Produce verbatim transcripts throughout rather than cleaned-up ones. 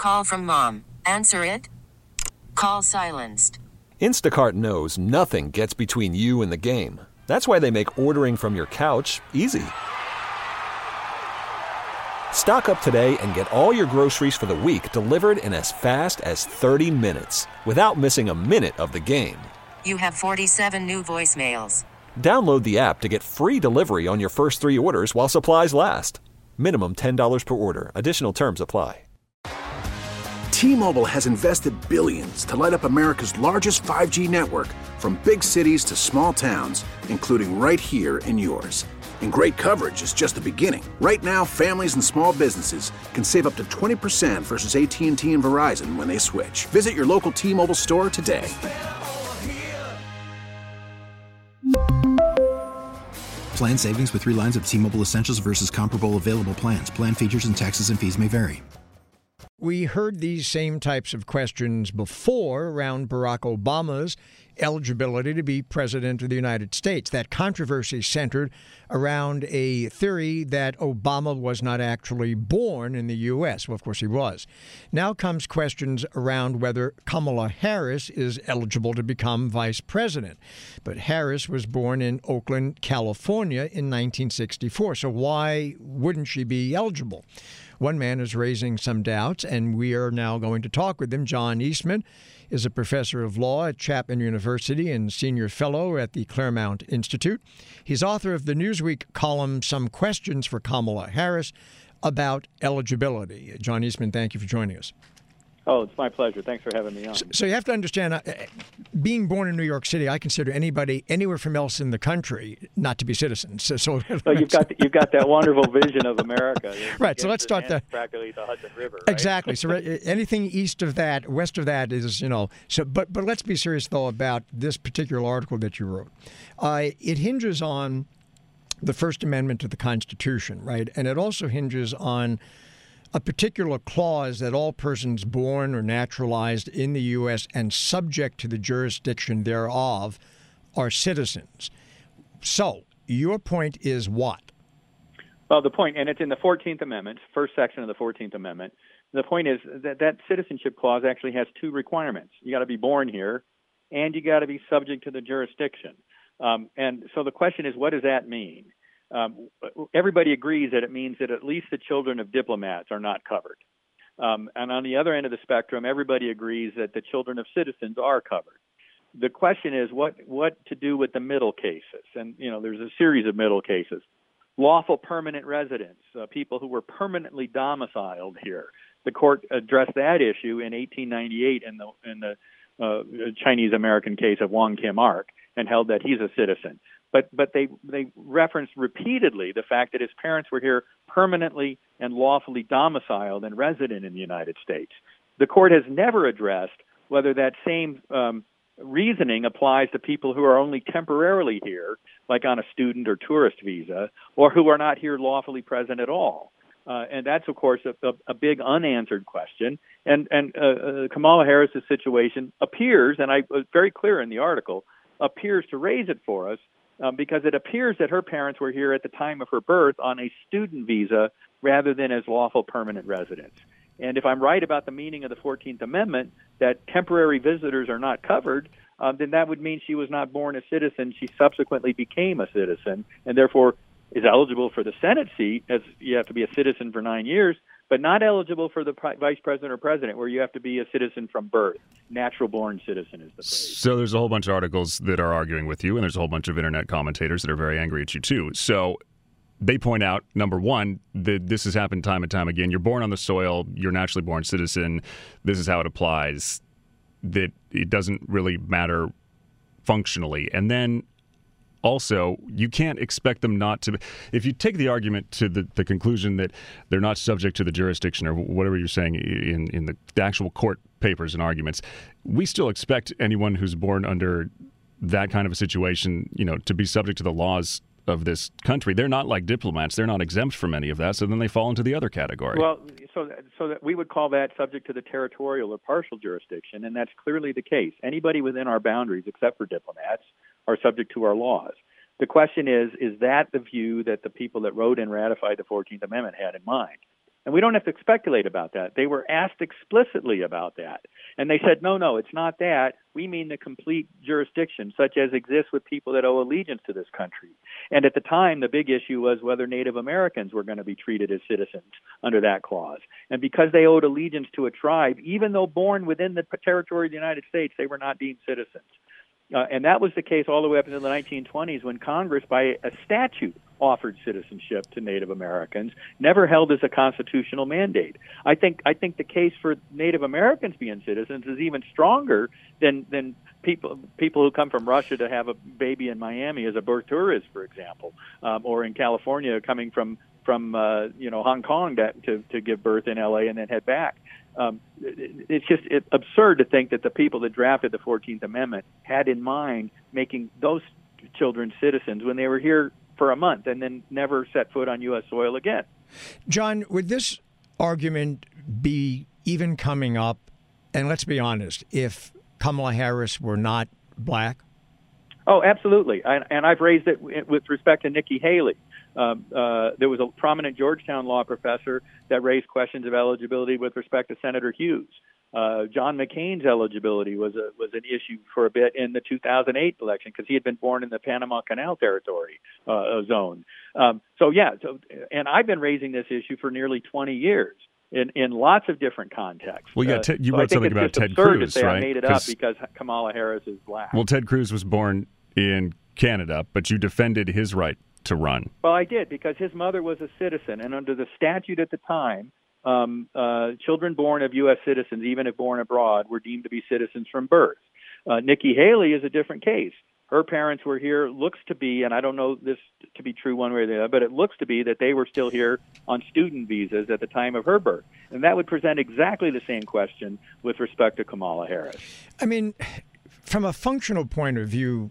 Call from mom. Answer it. Call silenced. Instacart knows nothing gets between you and the game. That's why they make ordering from your couch easy. Stock up today and get all your groceries for the week delivered in as fast as thirty minutes without missing a minute of the game. You have forty-seven new voicemails. Download the app to get free delivery on your first three orders while supplies last. Minimum ten dollars per order. Additional terms apply. T-Mobile has invested billions to light up America's largest five G network, from big cities to small towns, including right here in yours. And great coverage is just the beginning. Right now, families and small businesses can save up to twenty percent versus A T and T and Verizon when they switch. Visit your local T-Mobile store today. Plan savings with three lines of T-Mobile Essentials versus comparable available plans. Plan features and taxes and fees may vary. We heard these same types of questions before around Barack Obama's eligibility to be president of the United States. That controversy centered around a theory that Obama was not actually born in the U S. Well, of course he was. Now comes questions around whether Kamala Harris is eligible to become vice president. But Harris was born in Oakland, California in nineteen sixty-four. So why wouldn't she be eligible? One man is raising some doubts, and we are now going to talk with him. John Eastman is a professor of law at Chapman University and senior fellow at the Claremont Institute. He's author of the Newsweek column, Some Questions for Kamala Harris, about eligibility. John Eastman, thank you for joining us. Oh, it's my pleasure. Thanks for having me on. So, so you have to understand, uh, being born in New York City, I consider anybody anywhere from else in the country not to be citizens. So, so well, you've got you've got that wonderful vision of America. Right. So let's start the practically the Hudson River. Right? Exactly. So anything east of that, west of that is, you know. So, but but let's be serious though about this particular article that you wrote. Uh, it hinges on the First Amendment to the Constitution, right? And it also hinges on a particular clause that all persons born or naturalized in the U S and subject to the jurisdiction thereof are citizens. So your point is what? Well, the point, and it's in the fourteenth Amendment, first section of the fourteenth Amendment. The point is that that citizenship clause actually has two requirements. You got to be born here, and you got to be subject to the jurisdiction. Um, and so the question is, what does that mean? Um, everybody agrees that it means that at least the children of diplomats are not covered. Um, and on the other end of the spectrum, everybody agrees that the children of citizens are covered. The question is what, what to do with the middle cases. And, you know, there's a series of middle cases. Lawful permanent residents, uh, people who were permanently domiciled here. The court addressed that issue in eighteen ninety-eight in the, in the uh, Chinese-American case of Wong Kim Ark and held that he's a citizen. But but they they referenced repeatedly the fact that his parents were here permanently and lawfully domiciled and resident in the United States. The court has never addressed whether that same um, reasoning applies to people who are only temporarily here, like on a student or tourist visa, or who are not here lawfully present at all. Uh, and that's, of course, a, a, a big unanswered question. And, and uh, uh, Kamala Harris's situation appears, and I was very clear in the article, appears to raise it for us, Um, because it appears that her parents were here at the time of her birth on a student visa rather than as lawful permanent residents. And if I'm right about the meaning of the fourteenth Amendment, that temporary visitors are not covered, uh, then that would mean she was not born a citizen. She subsequently became a citizen and therefore is eligible for the Senate seat, as you have to be a citizen for nine years, but not eligible for the pri- vice president or president, where you have to be a citizen from birth. Natural-born citizen is the phrase. So there's a whole bunch of articles that are arguing with you, and there's a whole bunch of internet commentators that are very angry at you, too. So they point out, number one, that this has happened time and time again. You're born on the soil. You're a naturally born citizen. This is how it applies, that it doesn't really matter functionally. And then also, you can't expect them not to. If you take the argument to the, the conclusion that they're not subject to the jurisdiction or whatever you're saying in, in the, the actual court papers and arguments, we still expect anyone who's born under that kind of a situation, you know, to be subject to the laws of this country. They're not like diplomats. They're not exempt from any of that. So then they fall into the other category. Well, so that, so that we would call that subject to the territorial or partial jurisdiction, and that's clearly the case. Anybody within our boundaries, except for diplomats, are subject to our laws. The question is, is that the view that the people that wrote and ratified the fourteenth Amendment had in mind? And we don't have to speculate about that. They were asked explicitly about that. And they said, no, no, it's not that. We mean the complete jurisdiction, such as exists with people that owe allegiance to this country. And at the time, the big issue was whether Native Americans were going to be treated as citizens under that clause. And because they owed allegiance to a tribe, even though born within the territory of the United States, they were not deemed citizens. Uh, and that was the case all the way up into the nineteen twenties when Congress, by a statute, offered citizenship to Native Americans, never held as a constitutional mandate. I think I think the case for Native Americans being citizens is even stronger than than people people who come from Russia to have a baby in Miami as a birth tourist, for example, um, or in California coming from from uh, you know Hong Kong to, to to give birth in L A and then head back. Um, it's just it's absurd to think that the people that drafted the fourteenth Amendment had in mind making those children citizens when they were here for a month and then never set foot on U S soil again. John, would this argument be even coming up, and let's be honest, if Kamala Harris were not black? Oh, absolutely. I, and I've raised it with respect to Nikki Haley. Um, uh, there was a prominent Georgetown law professor that raised questions of eligibility with respect to Senator Hughes. Uh, John McCain's eligibility was a, was an issue for a bit in the two thousand eight election because he had been born in the Panama Canal Territory uh, zone. Um, so, yeah, so, and I've been raising this issue for nearly twenty years. In, in lots of different contexts. Well, yeah, Ted, you uh, so wrote something about Ted Cruz, to say right? I made it up because Kamala Harris is black. Well, Ted Cruz was born in Canada, but you defended his right to run. Well, I did because his mother was a citizen, and under the statute at the time, um, uh, children born of U S citizens, even if born abroad, were deemed to be citizens from birth. Uh, Nikki Haley is a different case. Her parents were here, looks to be, and I don't know this to be true one way or the other, but it looks to be that they were still here on student visas at the time of her birth. And that would present exactly the same question with respect to Kamala Harris. I mean, from a functional point of view,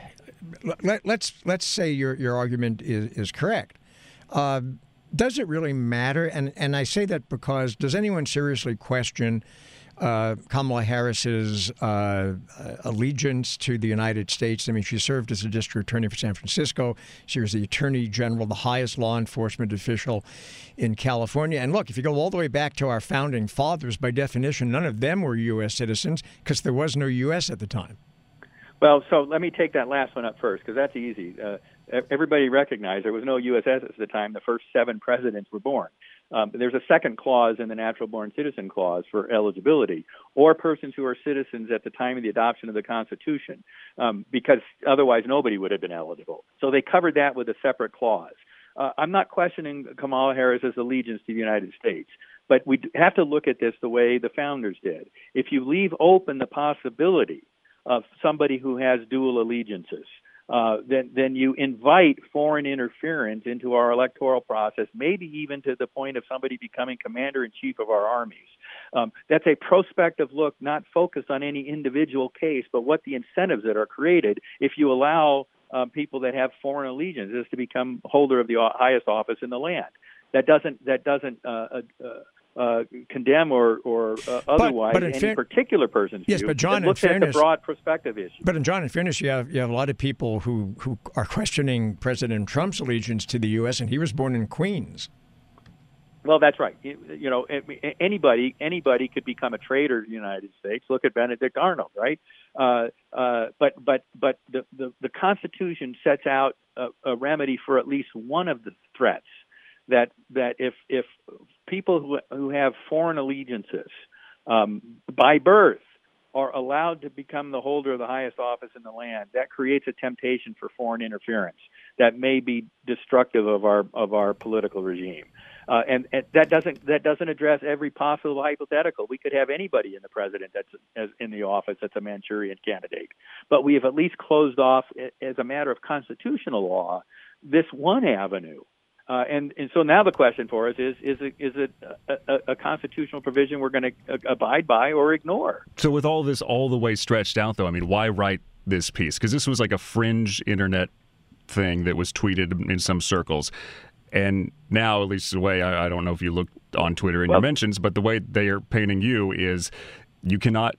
let, let's let's say your, your argument is, is correct. Uh, does it really matter? And, and I say that because does anyone seriously question Uh, Kamala Harris's uh, allegiance to the United States? I mean, she served as a district attorney for San Francisco. She was the attorney general, the highest law enforcement official in California. And look, if you go all the way back to our founding fathers, by definition, none of them were U S citizens because there was no U S at the time. Well, so let me take that last one up first because that's easy. Uh, everybody recognized there was no U S at the time. The first seven presidents were born. Um, there's a second clause in the Natural Born Citizen Clause for eligibility, or persons who are citizens at the time of the adoption of the Constitution, um, because otherwise nobody would have been eligible. So they covered that with a separate clause. Uh, I'm not questioning Kamala Harris's allegiance to the United States, but we have to look at this the way the founders did. If you leave open the possibility of somebody who has dual allegiances, Uh, then, then you invite foreign interference into our electoral process, maybe even to the point of somebody becoming commander-in-chief of our armies. Um, that's a prospective look, not focused on any individual case, but what the incentives that are created if you allow um, people that have foreign allegiances to become holder of the highest office in the land. That doesn't that doesn't uh, uh, Uh, condemn or, or uh, otherwise but, but any fair- particular person's yes, view. but John, it looks in fairness, at the broad prospective issue. But in John, in fairness, you have you have a lot of people who, who are questioning President Trump's allegiance to the U S, and he was born in Queens. Well, that's right. You, you know, anybody anybody could become a traitor in the United States. Look at Benedict Arnold, right? Uh, uh, but but but the, the the Constitution sets out a, a remedy for at least one of the threats. That that if if people who who have foreign allegiances um, by birth are allowed to become the holder of the highest office in the land, that creates a temptation for foreign interference that may be destructive of our of our political regime. Uh, and, and that doesn't that doesn't address every possible hypothetical. We could have anybody in the president that's as in the office that's a Manchurian candidate, but we have at least closed off, as a matter of constitutional law, this one avenue. Uh, and, and so now the question for us is, is it, is it a, a, a constitutional provision we're going to abide by or ignore? So with all this all the way stretched out, though, I mean, why write this piece? Because this was like a fringe internet thing that was tweeted in some circles. And now, at least the way, I, I don't know if you looked on Twitter in well, your mentions, but the way they are painting you is you cannot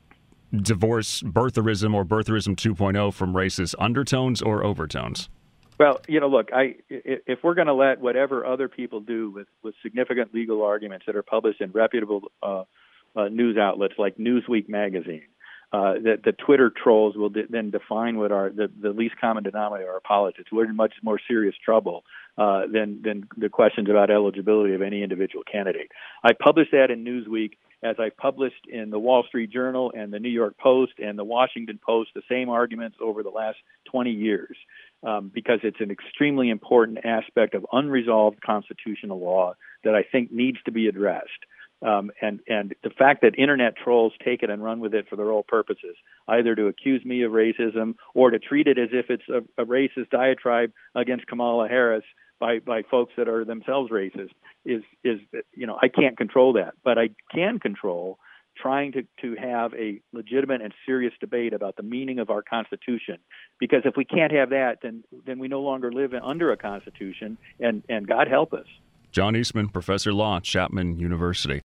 divorce birtherism or birtherism two point oh from racist undertones or overtones. Well, you know, look, I if we're going to let whatever other people do with, with significant legal arguments that are published in reputable uh, uh, news outlets like Newsweek magazine, uh, that the Twitter trolls will de- then define what our the, the least common denominator of our politics. We're in much more serious trouble uh, than than the questions about eligibility of any individual candidate. I published that in Newsweek, as I published in the Wall Street Journal and the New York Post and the Washington Post, the same arguments over the last twenty years. Um, because it's an extremely important aspect of unresolved constitutional law that I think needs to be addressed. Um, and, and the fact that internet trolls take it and run with it for their own purposes, either to accuse me of racism or to treat it as if it's a, a racist diatribe against Kamala Harris by, by folks that are themselves racist, is, is, you know, I can't control that. But I can control trying to, to have a legitimate and serious debate about the meaning of our Constitution. Because if we can't have that, then then we no longer live under a Constitution, and, and God help us. John Eastman, Professor of Law at Chapman University.